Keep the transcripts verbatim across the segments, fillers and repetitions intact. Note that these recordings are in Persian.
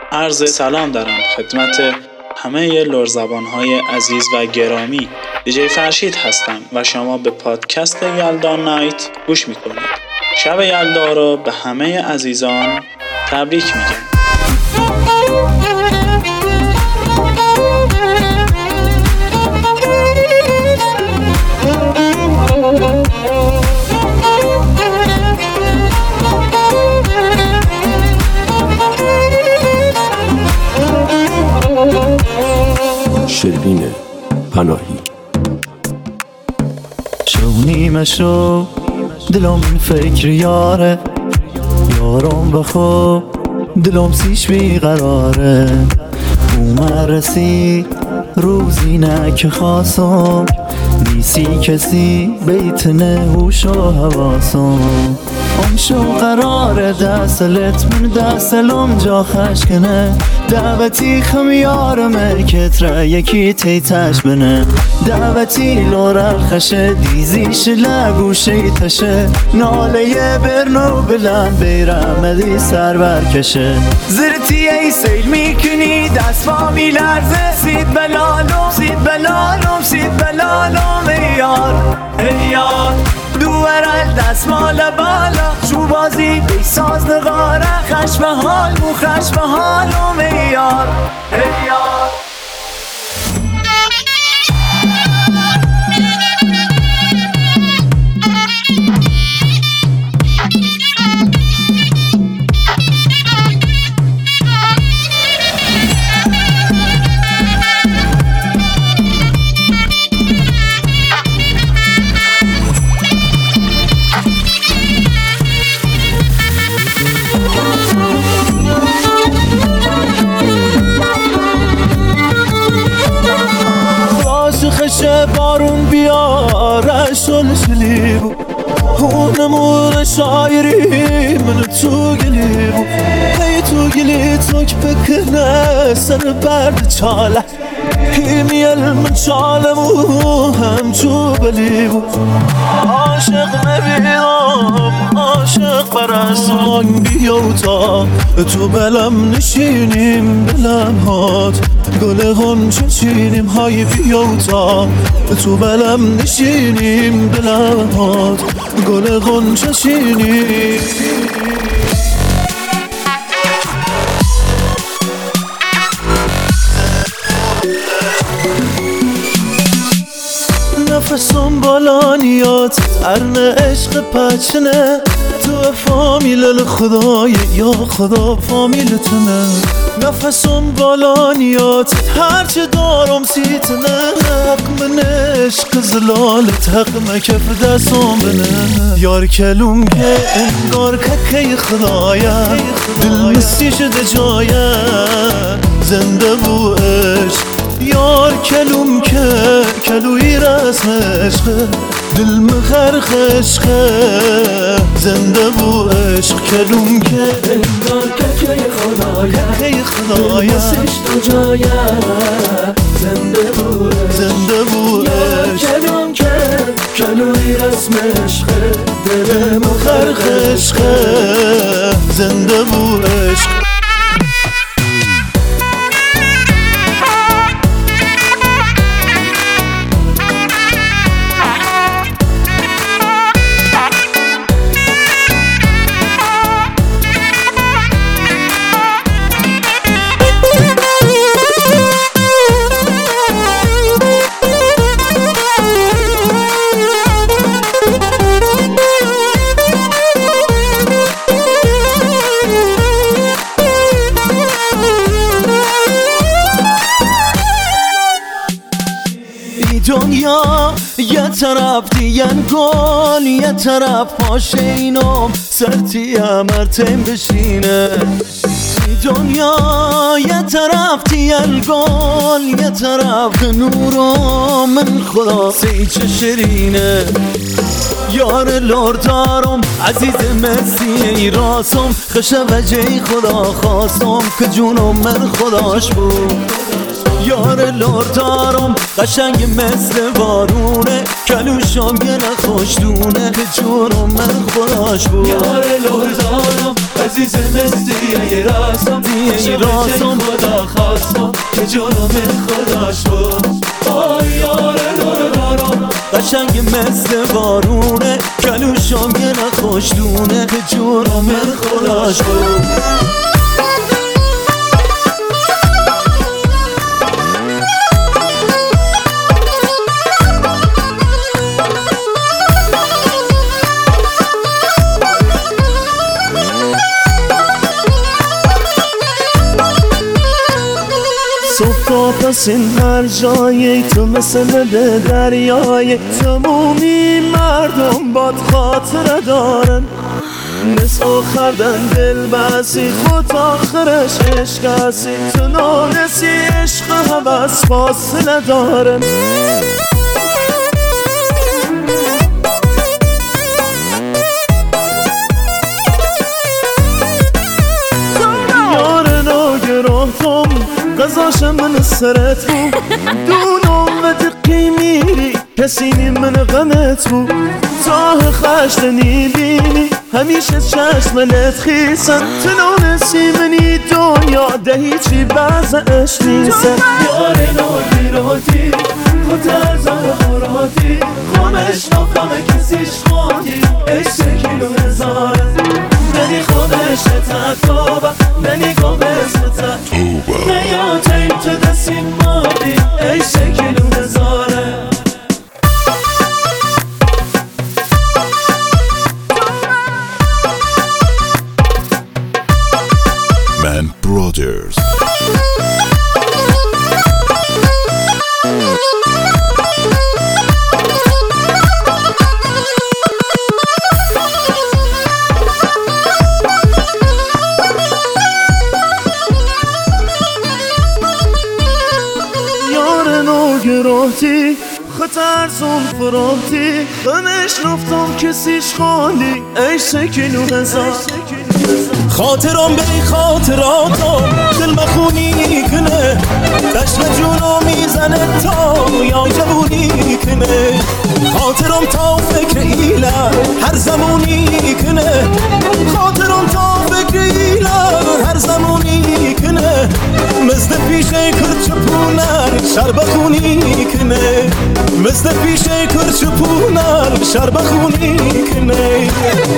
عرض سلام دارم خدمت همه لرزبان‌های عزیز و گرامی. دیجی فرشید هستم و شما به پادکست یلدا نایت گوش میکنید. شب یلدا رو به همه عزیزان تبریک میگم. شروین پناهی. شو نیمه شو دلم فکر یاره، یارم بخو دلم سیش بیقراره. اومد رسید روزی نه که خواستم، نیسی کسی بیت نهوش و حواسم. اون شو قراره دستلت من دستلم جا خشکنه، دعوتی خمیارمه کتره یکی تیتش بنه. دعوتی لورل خشه دیزیش لگوشه تشه، ناله برنو بلند بیرمدی سر برکشه. زرتی ای سیل میکنی دست با میلرزه، سید بلالم سید بلالم سید بلالم ای یار ای یار. دوورل دست مال بالا شو بازی بیساز نغاره، خش به حال مو خش به حالم ای یار ای یار. خشه بارون بیاره شلشلی بود، اونمون شاعری من تو گلی بود. هی تو گلی تو که بکنه سر برد چاله، هیمیل من چالمو هم تو بلی بود. عاشق نبیدم عاشق برسان بیو تا تو بلم نشینیم بلم هات، گل غنچه چینیم های بیو تا تو بلم نشینیم بلم هات، گل غنچه چینیم. نفسم بالانیات ارن عشق پچنه، تو فامیل خدای یا خدا فامیلتنه. نفسم بالانیات هرچه دارم سیتنه، حق من عشق زلالت حق مکف دستم بنه. یار کلوم که انگار که خدایه، دل مسی شده جایه زنده بو عشق. یار کلوم که کلوی رسم عشقه، دل مخرخ عشقه زنده بو عشق. کلوم که انگار که که خدایه، که خدایه مسیش تو جایه زنده بو زنده بو عشق. کلوم که کلوی رسم عشقه، دل مخرخ عشقه زنده بو عشق. دنیا یه طرف دیگن گل، یه طرف پاشه اینم سرتی امرتیم بشینه. دنیا یه طرف دیگن گل، یه طرف نورم من خدا سیچه شرینه. یار لردارم عزیز مسی راسم، خشه وجهی خدا خواستم که جونم من خداش بود. یار لردارم قشنگ مثل بارونه، کلوشم یه نخوش دونه که جونم من خداش بود. یار لردارم عزیز مثلی یه راسم دیگه راسم خدا خواستم که جرم خداش بود. آی یاره داره دارم قشنگ مثل بارونه کلوشام یه نخوش دونه که جرم خداش بود. صبح تا پس این هر جایی تو مثل دریای تمومی مردم باد خاطره دارن مثل آخردن دل بسی خود آخرش عشق هستی تو نانسی عشق حوث فاصله دارن. یار ناگراهتم قضاش من سرت بود دونم و دقی میری کسی نی من غمت بود تاه خشتنی بینی همیشه چشمنت خیسن تنانسی منی دنیا ده هیچی بعضش نیسن. یار ناگراهتی خود از آراتی خونش نفهمه کسیش خواندی عشق کیلو هزاره منی خودش تطابه منی گمزته نیات این تو دستی مادی عشق کیلو هزاره. Man Brothers. گراهتی خطر زون فراهتی غمش نفتم کسیش خالی ای سکینو هزار خاطرم بی خاطراتم دل مخونی کنه دشت جونو میزنه تا یا جوونی کنه خاطرم تا فکر ایله هر زمانی کنه خاطرم تا فکر ایله هر زمانی کنه مثل پیشه کرچپونر شر بخونی کنه مثل پیشه کرچپونر شر بخونی کنه.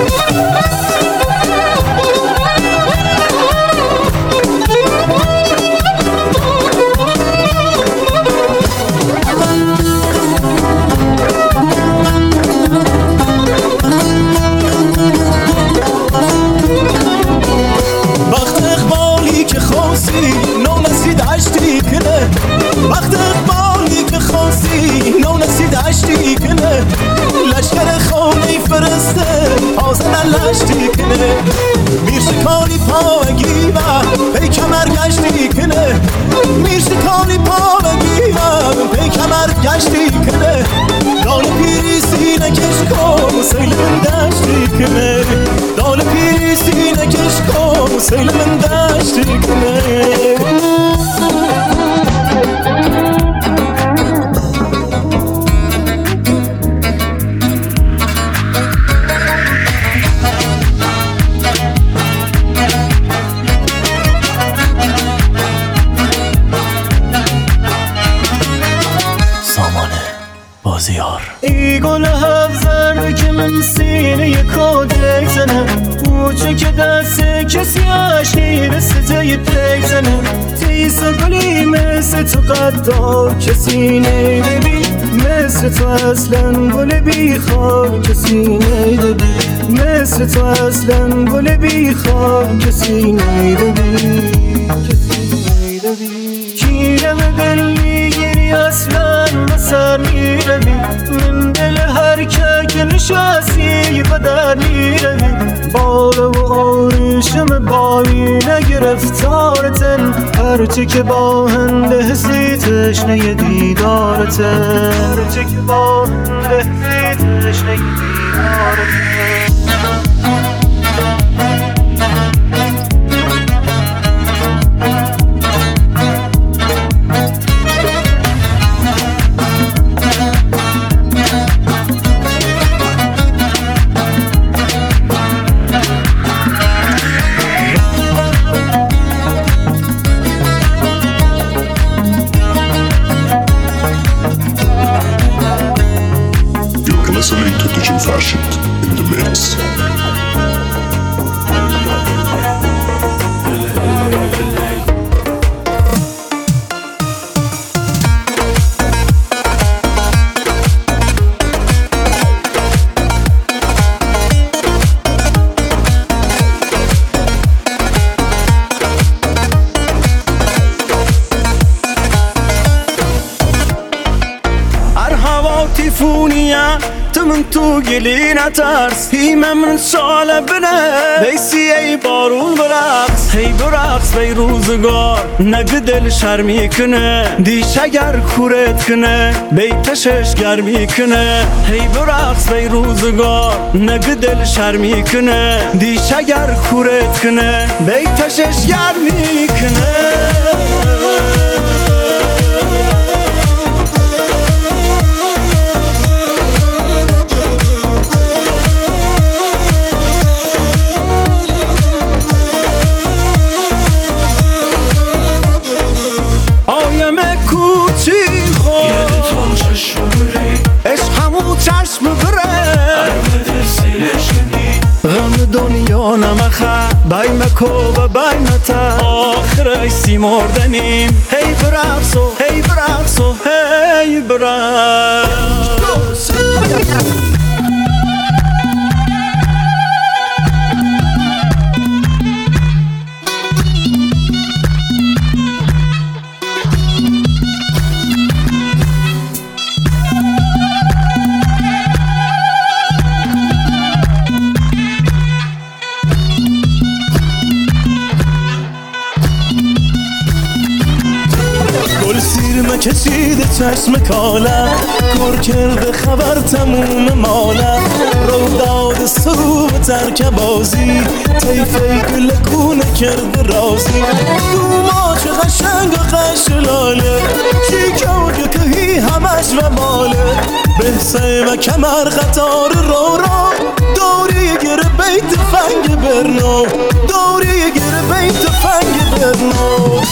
وقت اقبالی که خواستی نو نسید عشتی کنه وقت اقبالی که خواستی نو نسید عشتی کنه لشکر خانه فرسته تازه لشتی کنه میرشکالی پاوگی و پی کمر گشتی کنه میرشکالی پاوگی و پی کمر گشتی کنه دال پیری سینه کش کن سیل من دشتی کنه دال پیری سینه کش کن سیل من دشتی کنه. بازیار ای گل هفزر که من سینه کودک زنم اوچه که دست کسی عشقی رسته پیک زنم تیسا گلی مثل تو قدار کسی نیده بی مثل تو اصلا گل بی خار کسی نیده بی مثل تو اصلا گل بی خار کسی نیده بی کیرم دل میگیری اصلا بسر میروی من دل هر که نشستی بدر میروی بار و آرشم بایی نگرفتارتن هرچی که با هنده حسی تشنه دیدارتن هرچی که با هنده حسی تشنه دیدارتن. in the mix. تيفونيا تمنتو قلينا ترس هيما من شعلة بنا بيسي اي بارون برقص هي برقص بي روزگار نقدل شرمی کنه دیش اگر کورت کنه بیتشش گرمی کنه هی برقص بی روزگار نقدل شرمی کنه دیش اگر کورت کنه بیتشش گرمی کنه چشم بره غم دنیا نمخه بای مکو و بای متا آخر ایسی مردنیم هی برقص و هی برقص و هی برقص سیر کشیده چشم کاله کور کرده خبر تموم ماله رو داد سرو و ترک بازی طیفه گل کونه کرده رازی دوما چه قشنگ و قشلاله چی که کهی همش و ماله بحثه و کمر قطار رو رو دوری گره بیت فنگ برنو دوری گره بیت فنگ برنو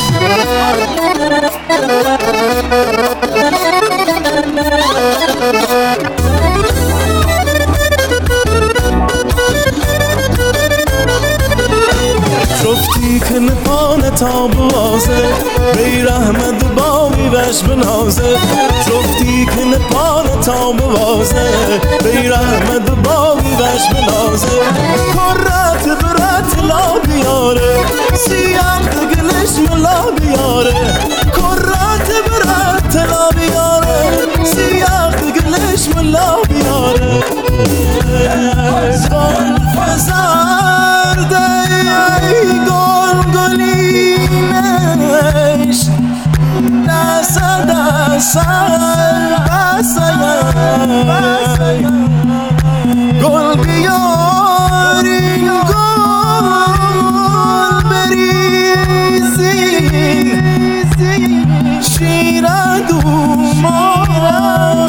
شفتی که نپانه تا بوازه بی رحمت بامی وش بنازه شفتی که نپانه تا بوازه بی رحمت بامی وش بنازه کرات برات لا بیاره سیام دگلش ملا بیاره کرات برات لا بیاره سیام دگلش ملا بیاره گل فزرده گل گلینش نسد سر بسیم گل بیارین گل بریزین شیر دوما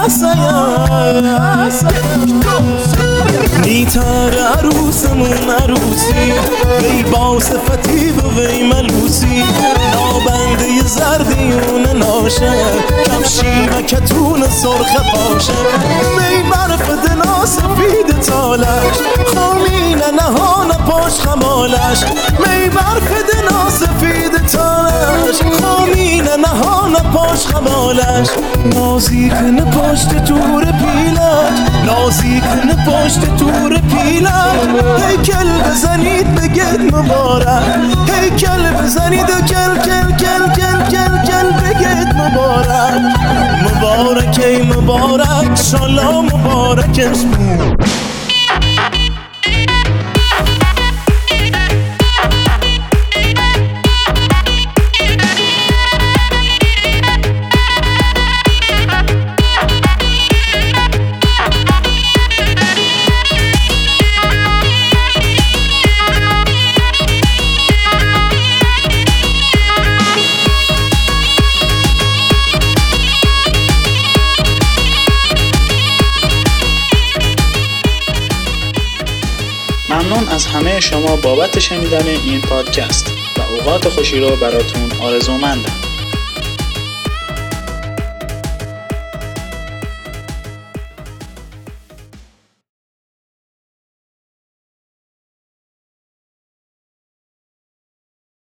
خسیم نیتر عروسمون عروسی وی با صفتی و وی ملوسی نابنده زردیون ناشه کمشی و کتون سرخ پاشه وی برف دنا سفید تالش خامین نهان پاش خمالش وی برف دنا سفید تالش خامین نهان پاش خمالش نازیک نپاشت تور پیلش نازیک نپاشت تور پیلش هیکل بزنید بگید مبارک هیکل بزنید و کل کل کل کل کل کل بگید مبارک مبارک ای مبارک شالا مبارکش بود. ممنون از همه شما بابت شنیدن این پادکست و اوقات خوشی رو براتون آرزومندم.